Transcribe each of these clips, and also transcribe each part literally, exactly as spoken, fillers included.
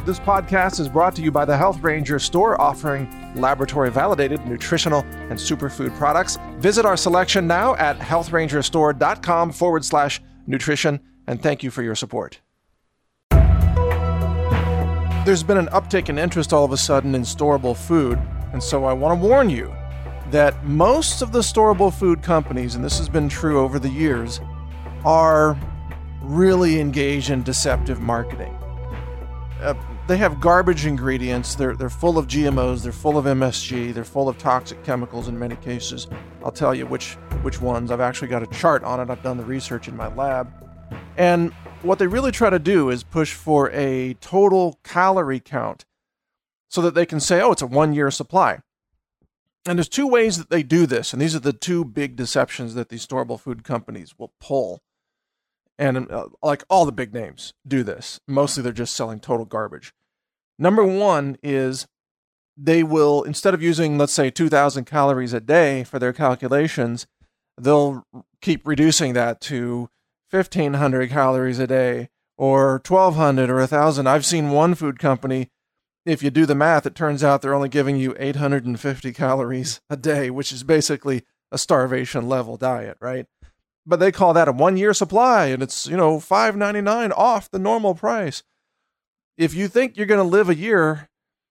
This podcast is brought to you by the Health Ranger store, offering laboratory-validated nutritional and superfood products. Visit our selection now at healthrangerstore.com forward slash nutrition, and thank you for your support. There's been an uptick in interest all of a sudden in storable food, and so I want to warn you that most of the storable food companies, and this has been true over the years, are really engaged in deceptive marketing. Uh, they have garbage ingredients. They're they're full of G M Os. They're full of M S G. They're full of toxic chemicals in many cases. I'll tell you which which ones. I've actually got a chart on it. I've done the research in my lab. And what they really try to do is push for a total calorie count so that they can say, oh, it's a one-year supply. And there's two ways that they do this, and these are the two big deceptions that these storable food companies will pull. And uh, like all the big names do this. Mostly they're just selling total garbage. Number one is they will, instead of using, let's say, two thousand calories a day for their calculations, they'll keep reducing that to fifteen hundred calories a day or twelve hundred or one thousand. I've seen one food company, if you do the math, it turns out they're only giving you eight hundred fifty calories a day, which is basically a starvation level diet, right? But they call that a one-year supply, and it's, you know, five ninety-nine off the normal price. If you think you're going to live a year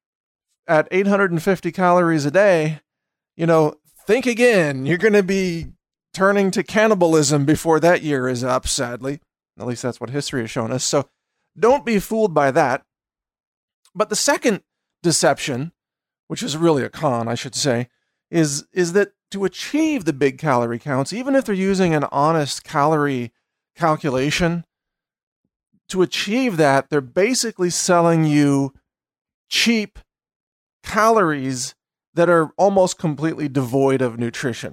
at eight hundred fifty calories a day, you know, think again. You're going to be turning to cannibalism before that year is up, sadly. At least that's what history has shown us. So don't be fooled by that. But the second deception, which is really a con, I should say, is, is that to achieve the big calorie counts, even if they're using an honest calorie calculation, to achieve that, they're basically selling you cheap calories that are almost completely devoid of nutrition.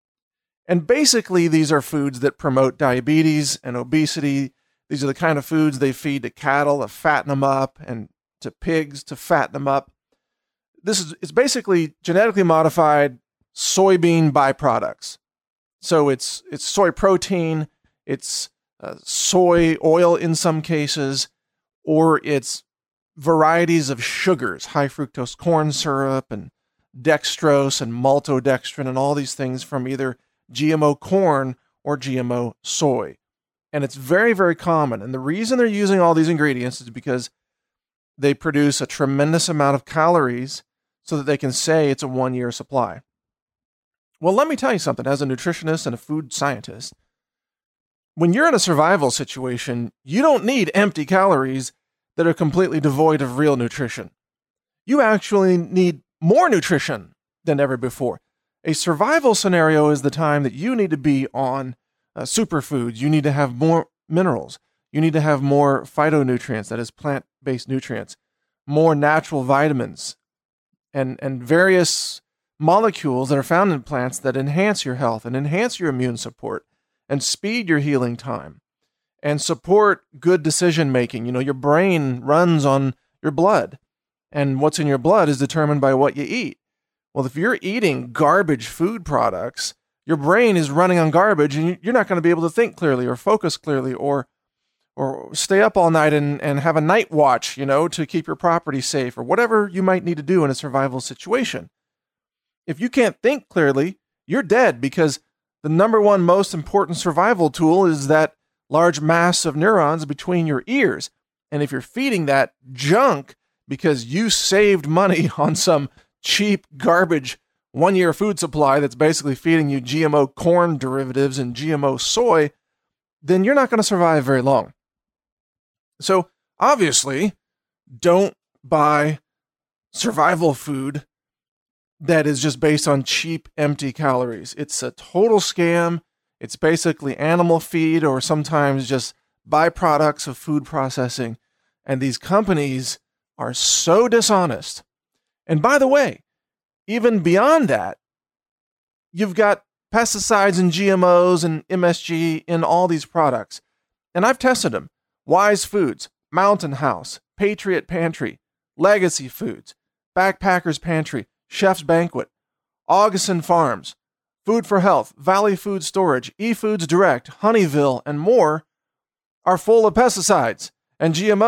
And basically, these are foods that promote diabetes and obesity. These are the kind of foods they feed to cattle to fatten them up and to pigs to fatten them up. This is it's basically genetically modified soybean byproducts. So it's it's soy protein, it's uh, soy oil in some cases, or it's varieties of sugars, high fructose corn syrup and dextrose and maltodextrin and all these things from either G M O corn or G M O soy. And it's very, very common. And the reason they're using all these ingredients is because they produce a tremendous amount of calories so that they can say it's a one-year supply. Well, let me tell you something. As a nutritionist and a food scientist, when you're in a survival situation, you don't need empty calories that are completely devoid of real nutrition. You actually need more nutrition than ever before. A survival scenario is the time that you need to be on uh, superfoods. You need to have more minerals. You need to have more phytonutrients, that is plant-based nutrients, more natural vitamins, and, and various molecules that are found in plants that enhance your health and enhance your immune support and speed your healing time and support good decision making. You know, your brain runs on your blood, and what's in your blood is determined by what you eat. Well, if you're eating garbage food products, your brain is running on garbage, and you're not going to be able to think clearly or focus clearly or or stay up all night and, and have a night watch, you know, to keep your property safe or whatever you might need to do in a survival situation. If you can't think clearly, you're dead, because the number one most important survival tool is that large mass of neurons between your ears. And if you're feeding that junk because you saved money on some cheap garbage one-year food supply that's basically feeding you G M O corn derivatives and G M O soy, then you're not going to survive very long. So obviously, don't buy survival food that is just based on cheap, empty calories. It's a total scam. It's basically animal feed or sometimes just byproducts of food processing. And these companies are so dishonest. And by the way, even beyond that, you've got pesticides and G M Os and M S G in all these products. And I've tested them. Wise Foods, Mountain House, Patriot Pantry, Legacy Foods, Backpackers Pantry, Chef's Banquet, Augustin Farms, Food for Health, Valley Food Storage, eFoods Direct, Honeyville, and more are full of pesticides and G M Os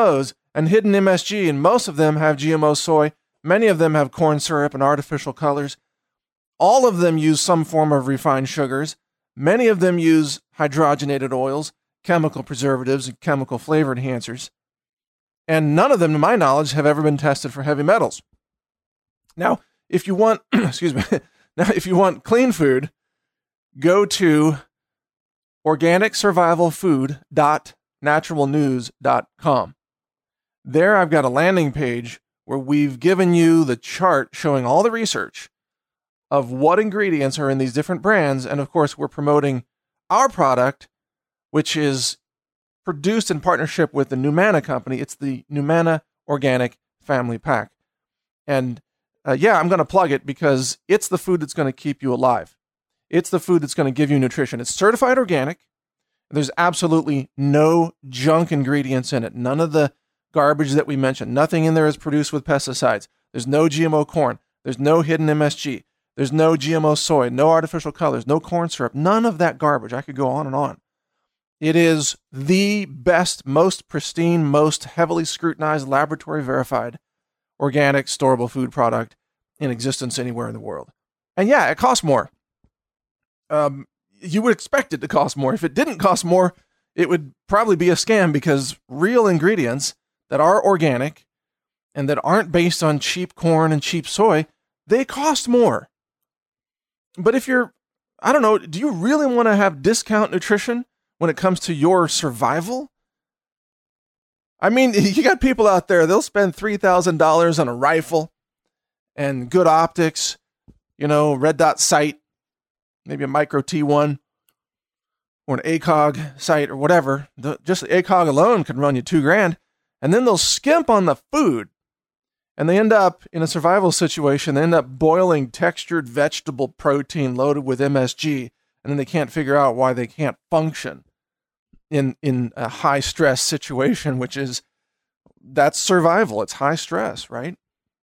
and hidden M S G, and most of them have G M O soy. Many of them have corn syrup and artificial colors. All of them use some form of refined sugars. Many of them use hydrogenated oils, chemical preservatives, and chemical flavor enhancers. And none of them, to my knowledge, have ever been tested for heavy metals. Now, if you want, excuse me, now if you want clean food, go to organic survival food dot natural news dot com. There I've got a landing page where we've given you the chart showing all the research of what ingredients are in these different brands. And of course, we're promoting our product, which is produced in partnership with the Numana company. It's the Numana Organic Family Pack. And uh, yeah, I'm going to plug it because it's the food that's going to keep you alive. It's the food that's going to give you nutrition. It's certified organic. There's absolutely no junk ingredients in it. None of the garbage that we mentioned. Nothing in there is produced with pesticides. There's no G M O corn. There's no hidden M S G. There's no G M O soy, no artificial colors, no corn syrup, none of that garbage. I could go on and on. It is the best, most pristine, most heavily scrutinized, laboratory verified, organic, storable food product in existence anywhere in the world. And yeah, it costs more. Um, you would expect it to cost more. If it didn't cost more, it would probably be a scam, because real ingredients that are organic and that aren't based on cheap corn and cheap soy, they cost more. But if you're, I don't know, do you really want to have discount nutrition when it comes to your survival? I mean, you got people out there, they'll spend three thousand dollars on a rifle and good optics, you know, red dot sight, maybe a micro T one or an ACOG sight or whatever. The, just the ACOG alone can run you two grand. And then they'll skimp on the food. And they end up in a survival situation. They end up boiling textured vegetable protein loaded with M S G. And then they can't figure out why they can't function in, in a high stress situation, which is, that's survival. It's high stress, right?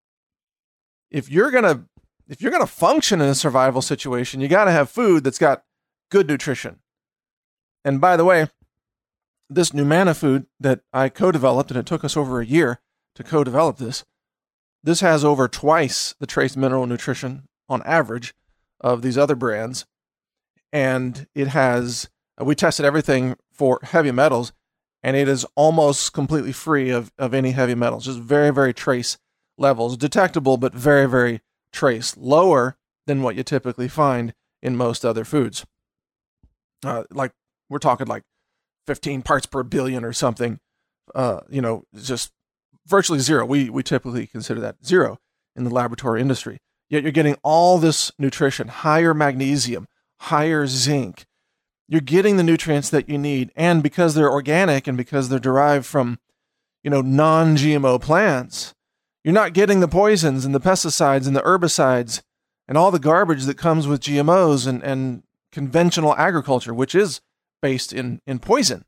If you're going to, if you're going to function in a survival situation, you got to have food that's got good nutrition. And by the way, this Numana food that I co-developed, and it took us over a year to co-develop this, this has over twice the trace mineral nutrition on average of these other brands. And it has, we tested everything for heavy metals, and it is almost completely free of, of any heavy metals. Just very, very trace levels. Detectable, but very, very trace. Lower than what you typically find in most other foods. Uh, like, we're talking like fifteen parts per billion or something. Uh, you know, just virtually zero. We we typically consider that zero in the laboratory industry. Yet you're getting all this nutrition, higher magnesium, higher zinc. You're getting the nutrients that you need. And because they're organic and because they're derived from, you know, non-G M O plants, you're not getting the poisons and the pesticides and the herbicides and all the garbage that comes with G M Os and, and conventional agriculture, which is based in, in poison.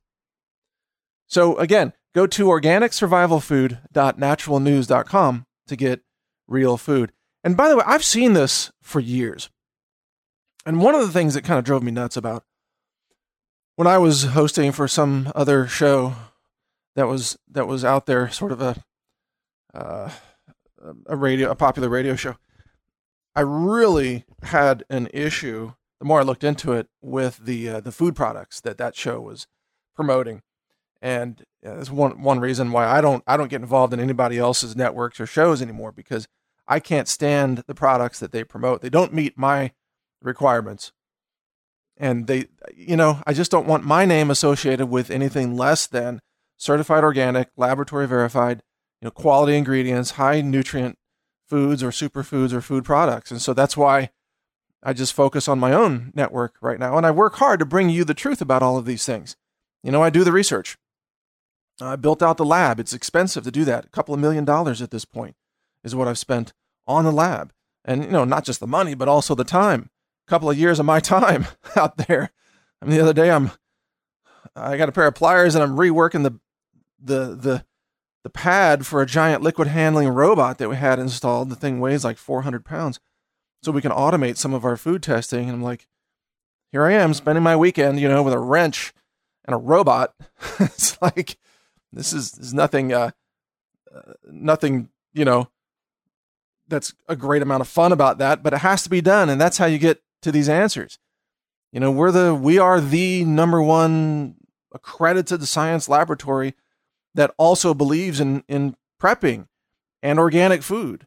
So again, go to organic survival food dot natural news dot com to get real food. And by the way, I've seen this for years. And one of the things that kind of drove me nuts about when I was hosting for some other show that was that was out there, sort of a uh, a radio, a popular radio show, I really had an issue. The more I looked into it, with the uh, the food products that that show was promoting, and uh, that's one one reason why I don't I don't get involved in anybody else's networks or shows anymore, because I can't stand the products that they promote. They don't meet my requirements, and they, you know, I just don't want my name associated with anything less than certified organic, laboratory verified, you know, quality ingredients, high nutrient foods or superfoods or food products, and so that's why I just focus on my own network right now, and I work hard to bring you the truth about all of these things. You know, I do the research. I built out the lab. It's expensive to do that. A couple of million dollars at this point is what I've spent on the lab. And, you know, not just the money, but also the time. A couple of years of my time out there. I mean, the other day, I'm, I got a pair of pliers and I'm reworking the, the, the, the pad for a giant liquid handling robot that we had installed. The thing weighs like four hundred pounds. So we can automate some of our food testing. And I'm like, here I am spending my weekend, you know, with a wrench and a robot. It's like, this is, this is nothing, uh, uh, nothing, you know, that's a great amount of fun about that, but it has to be done. And that's how you get to these answers. You know, we're the, we are the number one accredited science laboratory that also believes in, in prepping and organic food.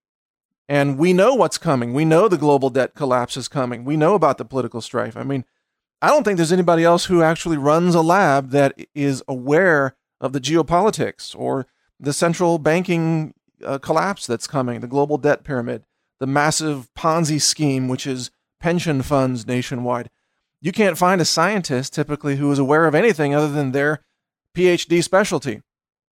And we know what's coming. We know the global debt collapse is coming. We know about the political strife. I mean, I don't think there's anybody else who actually runs a lab that is aware of the geopolitics or the central banking uh, collapse that's coming, the global debt pyramid, the massive Ponzi scheme, which is pension funds nationwide. You can't find a scientist typically who is aware of anything other than their PhD specialty.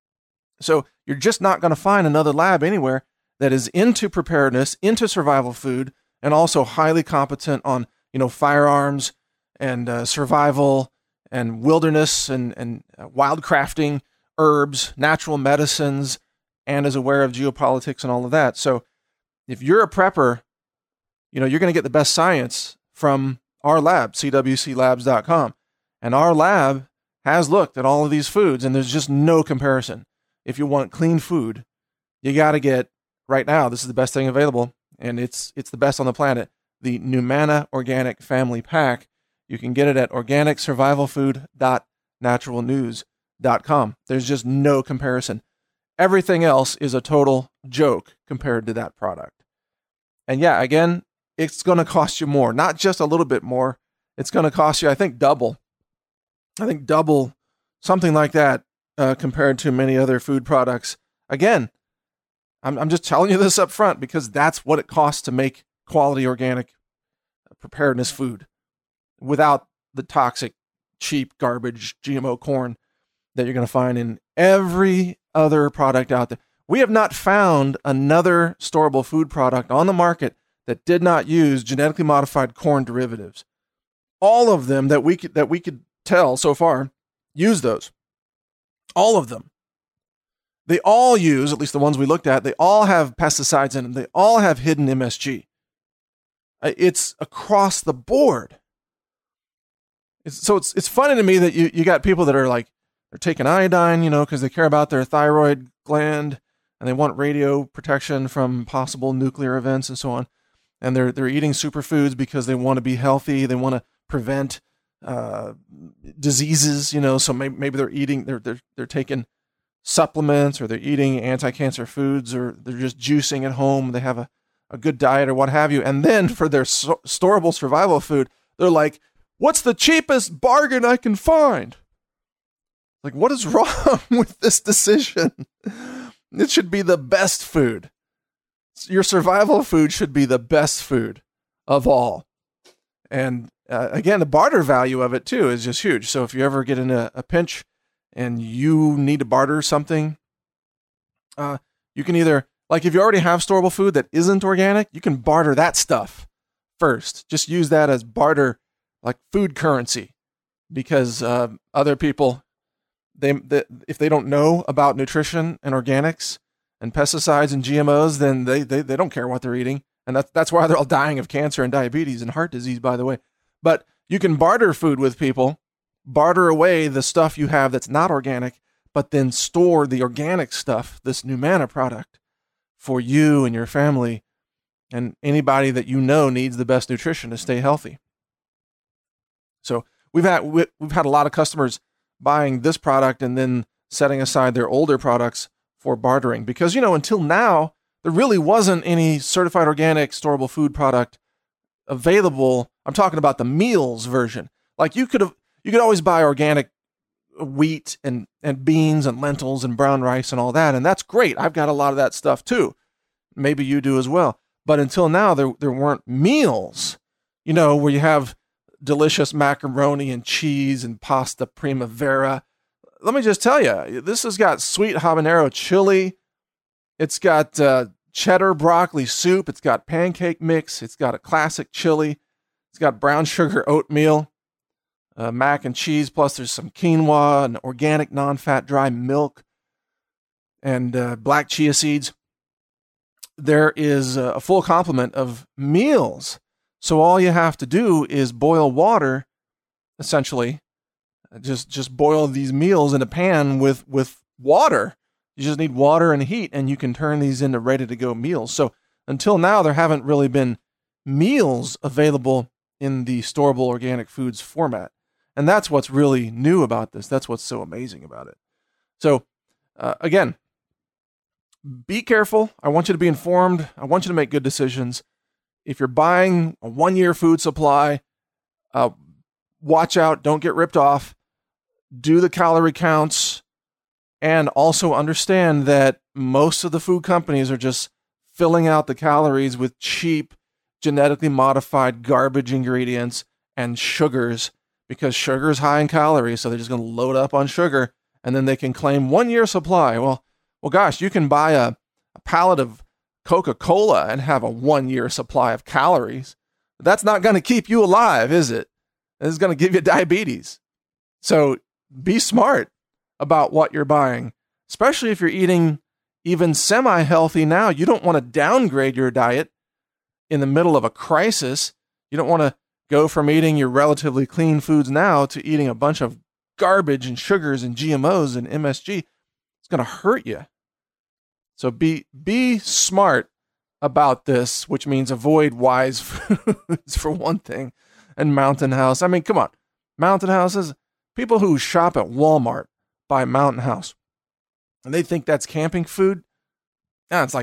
So you're just not going to find another lab anywhere that is into preparedness, into survival food, and also highly competent on, you know, firearms and uh, survival and wilderness and, and uh, wildcrafting, herbs, natural medicines, and is aware of geopolitics and all of that. So if you're a prepper, you know, you're going to get the best science from our lab, C W C labs dot com. And our lab has looked at all of these foods, and there's just no comparison. If you want clean food, you got to get, right now, this is the best thing available, and it's it's the best on the planet, the Numana Organic Family Pack. You can get it at organic survival food dot natural news dot com. There's just no comparison. Everything else is a total joke compared to that product. And yeah, again, it's going to cost you more, not just a little bit more. It's going to cost you, I think, double. I think double, something like that, uh, compared to many other food products. Again, I'm, I'm just telling you this up front because that's what it costs to make quality organic preparedness food without the toxic, cheap, garbage G M O corn that you're going to find in every other product out there. We have not found another storable food product on the market that did not use genetically modified corn derivatives. All of them that we could, that we could tell so far use those. All of them. They all use, at least the ones we looked at, they all have pesticides in them. They all have hidden M S G. It's across the board. It's, so it's it's funny to me that you, you got people that are like, they're taking iodine, you know, because they care about their thyroid gland and they want radio protection from possible nuclear events and so on. And they're they're eating superfoods because they want to be healthy. They want to prevent uh, diseases, you know. So maybe maybe they're eating, they're they're they're taking supplements, or they're eating anti-cancer foods, or they're just juicing at home. They have a, a good diet or what have you. And then for their so- storable survival food, they're like, what's the cheapest bargain I can find? Like, what is wrong with this decision? It should be the best food. Your survival food should be the best food of all. And uh, again, the barter value of it too is just huge. So if you ever get in a, a pinch and you need to barter something, uh, you can either, like if you already have storable food that isn't organic, you can barter that stuff first. Just use that as barter, like food currency, because uh, other people, they, they if they don't know about nutrition and organics and pesticides and G M Os, then they, they, they don't care what they're eating. And that's, that's why they're all dying of cancer and diabetes and heart disease, by the way. But you can barter food with people, barter away the stuff you have that's not organic, but then store the organic stuff, this Numana product, for you and your family and anybody that you know needs the best nutrition to stay healthy. So we've had we've had a lot of customers buying this product and then setting aside their older products for bartering, because, you know, until now, there really wasn't any certified organic storable food product available. I'm talking about the meals version. Like you could have, you could always buy organic wheat and, and beans and lentils and brown rice and all that. And that's great. I've got a lot of that stuff too. Maybe you do as well. But until now, there, there weren't meals, you know, where you have delicious macaroni and cheese and pasta primavera. Let me just tell you, this has got sweet habanero chili. It's got uh, cheddar broccoli soup. It's got pancake mix. It's got a classic chili. It's got brown sugar oatmeal, uh, mac and cheese. Plus there's some quinoa and organic non-fat dry milk and uh, black chia seeds. There is a full complement of meals. So all you have to do is boil water, essentially. Just just boil these meals in a pan with, with water. You just need water and heat, and you can turn these into ready-to-go meals. So until now, there haven't really been meals available in the storable organic foods format. And that's what's really new about this. That's what's so amazing about it. So uh, again, be careful. I want you to be informed. I want you to make good decisions. If you're buying a one-year food supply, uh, watch out. Don't get ripped off. Do the calorie counts. And also understand that most of the food companies are just filling out the calories with cheap, genetically modified garbage ingredients and sugars, because sugar is high in calories. So they're just going to load up on sugar, and then they can claim one year supply. Well, well, gosh, you can buy a, a pallet of Coca-Cola and have a one year supply of calories. But that's not going to keep you alive, is it? It's going to give you diabetes. So be smart about what you're buying, especially if you're eating even semi-healthy now. You don't want to downgrade your diet in the middle of a crisis. You don't want to go from eating your relatively clean foods now to eating a bunch of garbage and sugars and G M Os and M S G. It's going to hurt you. So be be smart about this, which means avoid Wise Foods for one thing, and Mountain House. I mean, come on. Mountain Houses, people who shop at Walmart buy Mountain House, and they think that's camping food. Yeah, it's like,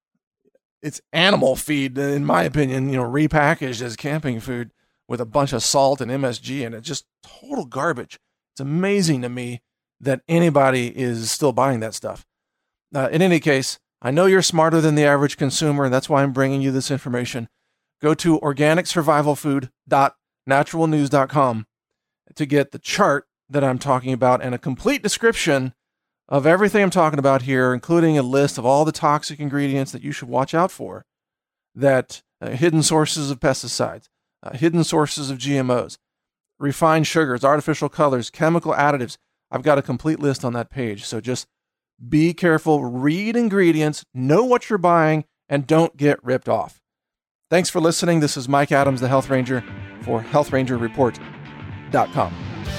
it's animal feed, in my opinion, you know, repackaged as camping food with a bunch of salt and M S G in it. Just total garbage. It's amazing to me that anybody is still buying that stuff. Uh, in any case, I know you're smarter than the average consumer, and that's why I'm bringing you this information. Go to organic survival food dot natural news dot com to get the chart that I'm talking about and a complete description of everything I'm talking about here, including a list of all the toxic ingredients that you should watch out for, that uh, hidden sources of pesticides, uh, hidden sources of G M Os, refined sugars, artificial colors, chemical additives. I've got a complete list on that page. So just be careful, read ingredients, know what you're buying, and don't get ripped off. Thanks for listening. This is Mike Adams, the Health Ranger, for health ranger report dot com.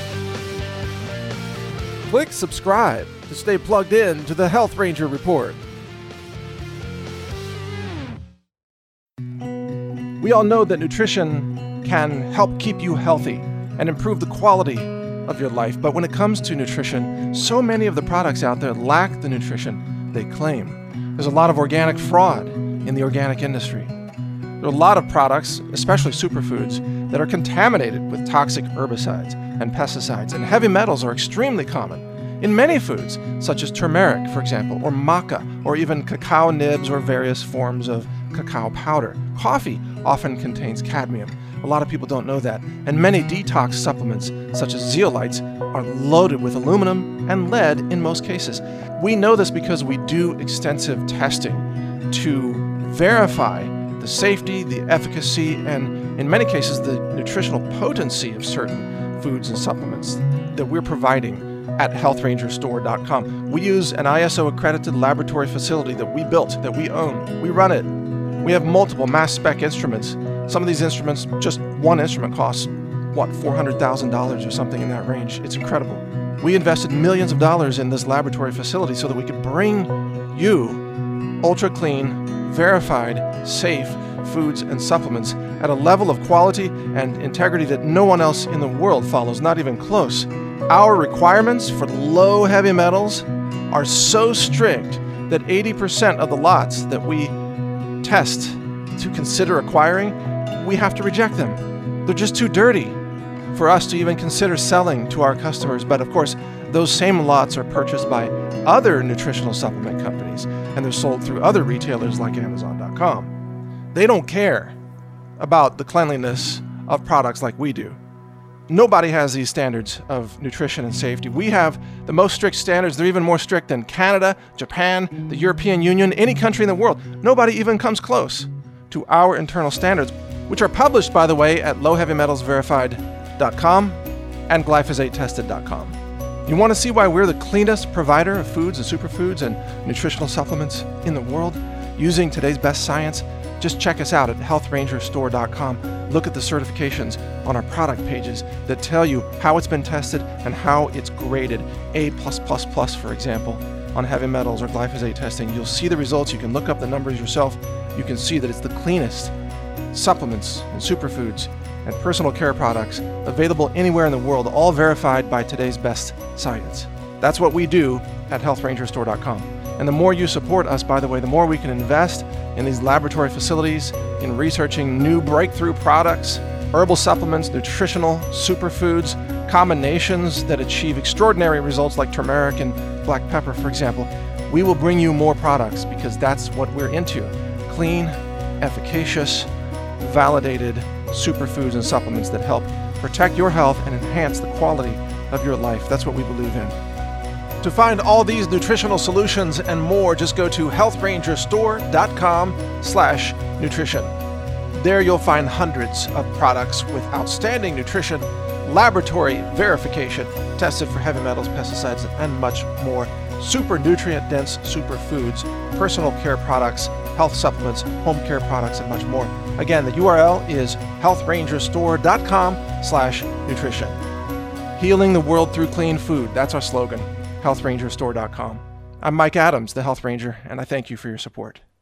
Click subscribe to stay plugged in to the Health Ranger Report. We all know that nutrition can help keep you healthy and improve the quality of your life. But when it comes to nutrition, so many of the products out there lack the nutrition they claim. There's a lot of organic fraud in the organic industry. There are a lot of products, especially superfoods, that are contaminated with toxic herbicides and pesticides, and heavy metals are extremely common in many foods, such as turmeric, for example, or maca, or even cacao nibs or various forms of cacao powder. Coffee often contains cadmium. A lot of people don't know that. And many detox supplements, such as zeolites, are loaded with aluminum and lead in most cases. We know this because we do extensive testing to verify the safety, the efficacy, and in many cases, the nutritional potency of certain foods and supplements that we're providing at health ranger store dot com. We use an I S O accredited laboratory facility that we built, that we own. We run it. We have multiple mass spec instruments. Some of these instruments, just one instrument costs, what, four hundred thousand dollars or something in that range. It's incredible. We invested millions of dollars in this laboratory facility so that we could bring you ultra clean, verified, safe foods and supplements at a level of quality and integrity that no one else in the world follows, not even close. Our requirements for low heavy metals are so strict that eighty percent of the lots that we test to consider acquiring, we have to reject them. They're just too dirty for us to even consider selling to our customers. But of course, those same lots are purchased by other nutritional supplement companies, and they're sold through other retailers like amazon dot com. They don't care about the cleanliness of products like we do. Nobody has these standards of nutrition and safety. We have the most strict standards. They're even more strict than Canada, Japan, the European Union, any country in the world. Nobody even comes close to our internal standards, which are published, by the way, at low heavy metals verified dot com and glyphosate tested dot com. You want to see why we're the cleanest provider of foods and superfoods and nutritional supplements in the world using today's best science? Just check us out at health ranger store dot com. Look at the certifications on our product pages that tell you how it's been tested and how it's graded. A plus plus plus, for example. on heavy metals or glyphosate testing. You'll see the results. You can look up the numbers yourself. You can see that it's the cleanest supplements and superfoods and personal care products available anywhere in the world, all verified by today's best science. That's what we do at health ranger store dot com. And the more you support us, by the way, the more we can invest in these laboratory facilities, in researching new breakthrough products, herbal supplements, nutritional superfoods, combinations that achieve extraordinary results like turmeric and black pepper, for example. We will bring you more products because that's what we're into. Clean, efficacious, validated superfoods and supplements that help protect your health and enhance the quality of your life. That's what we believe in. To find all these nutritional solutions and more, just go to health ranger store dot com slash nutrition. There you'll find hundreds of products with outstanding nutrition, laboratory verification, tested for heavy metals, pesticides, and much more. Super nutrient-dense superfoods, personal care products, health supplements, home care products, and much more. Again, the U R L is health ranger store dot com slash nutrition. Healing the world through clean food. That's our slogan. health ranger store dot com. I'm Mike Adams, the Health Ranger, and I thank you for your support.